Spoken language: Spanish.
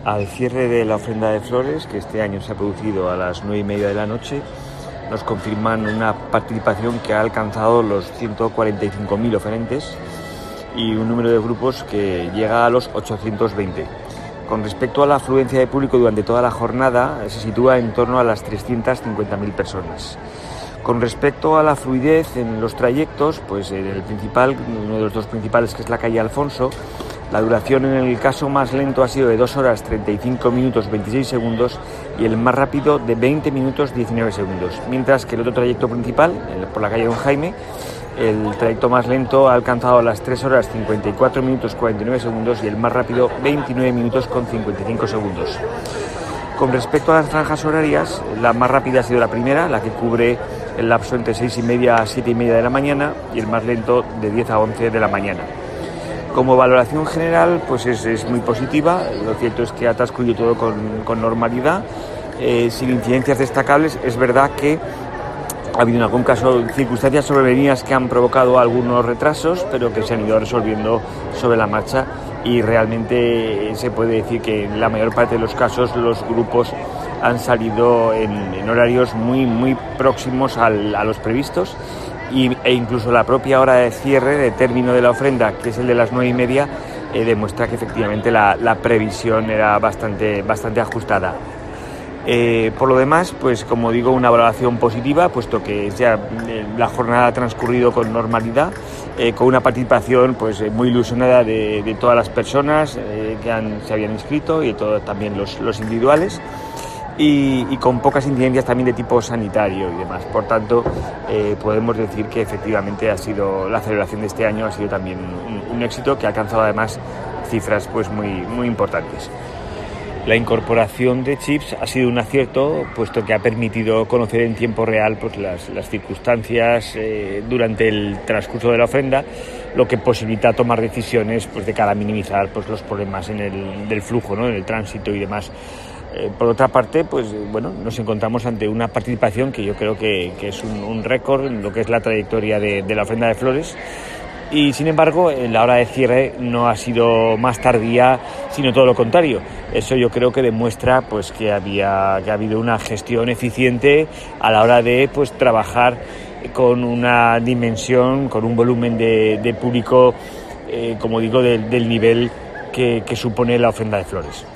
Al cierre de la ofrenda de flores, que este año se ha producido a las 9:30 de la noche, nos confirman una participación que ha alcanzado los 145.000 oferentes y un número de grupos que llega a los 820. Con respecto a la afluencia de público durante toda la jornada, se sitúa en torno a las 350.000 personas. Con respecto a la fluidez en los trayectos, pues el principal, uno de los dos principales, que es la calle Alfonso, la duración en el caso más lento ha sido de 2 horas 35 minutos 26 segundos y el más rápido de 20 minutos 19 segundos, mientras que el otro trayecto principal, por la calle Don Jaime, el trayecto más lento ha alcanzado las 3 horas 54 minutos 49 segundos y el más rápido 29 minutos con 55 segundos. Con respecto a las franjas horarias, la más rápida ha sido la primera, la que cubre el lapso entre 6:30 a 7:30 de la mañana, y el más lento de 10 a 11 de la mañana. Como valoración general, pues es muy positiva. Lo cierto es que ha transcurrido todo con normalidad, sin incidencias destacables. Es verdad que ha habido en algún caso circunstancias sobrevenidas que han provocado algunos retrasos, pero que se han ido resolviendo sobre la marcha, y realmente se puede decir que en la mayor parte de los casos los grupos han salido en horarios muy próximos a los previstos, e incluso la propia hora de cierre, de término de la ofrenda, que es el de las 9:30, demuestra que efectivamente la previsión era bastante ajustada. Por lo demás, pues como digo, una valoración positiva, puesto que ya la jornada ha transcurrido con normalidad, con una participación pues muy ilusionada de todas las personas que se habían inscrito, y también los individuales, y con pocas incidencias también de tipo sanitario y demás. Por tanto, podemos decir que efectivamente la celebración de este año ha sido también un éxito, que ha alcanzado además cifras pues muy importantes. La incorporación de chips ha sido un acierto, puesto que ha permitido conocer en tiempo real pues las circunstancias durante el transcurso de la ofrenda, lo que posibilita tomar decisiones pues de cara a minimizar pues los problemas del flujo, ¿no?, en el tránsito y demás. Por otra parte, pues bueno, nos encontramos ante una participación que yo creo que es un récord en lo que es la trayectoria de la ofrenda de flores. Y sin embargo, la hora de cierre no ha sido más tardía, sino todo lo contrario. Eso yo creo que demuestra pues que ha habido una gestión eficiente a la hora de pues trabajar con una dimensión, con un volumen de público, como digo, del nivel que supone la ofrenda de flores.